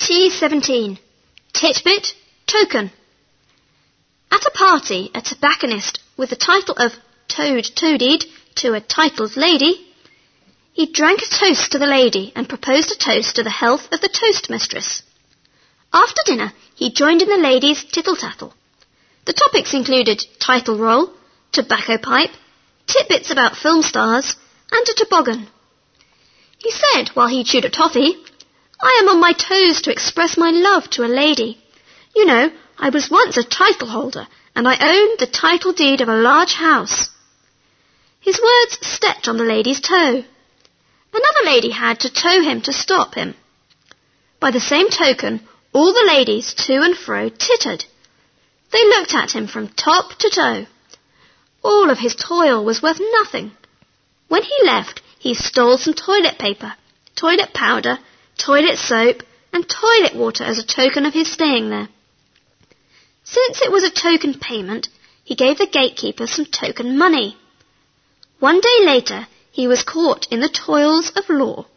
T17. Titbit, token. At a party, a tobacconist with the title of toadied to a titled lady, he drank a toast to the lady and proposed a toast to the health of the toastmistress. After dinner, he joined in the ladies' tittle-tattle. The topics included title roll, tobacco pipe, tidbits about film stars, and a toboggan. He said, while he chewed a toffee, "I am on my toes to express my love to a lady. You know, I was once a title holder, and I owned the title deed of a large house." His words stepped on the lady's toe. Another lady had to tow him to stop him. By the same token, all the ladies to and fro tittered. They looked at him from top to toe. All of his toil was worth nothing. When he left, he stole some toilet paper, toilet powder, toilet soap, and toilet water as a token of his staying there. Since it was a token payment, he gave the gatekeeper some token money. One day later, he was caught in the toils of law.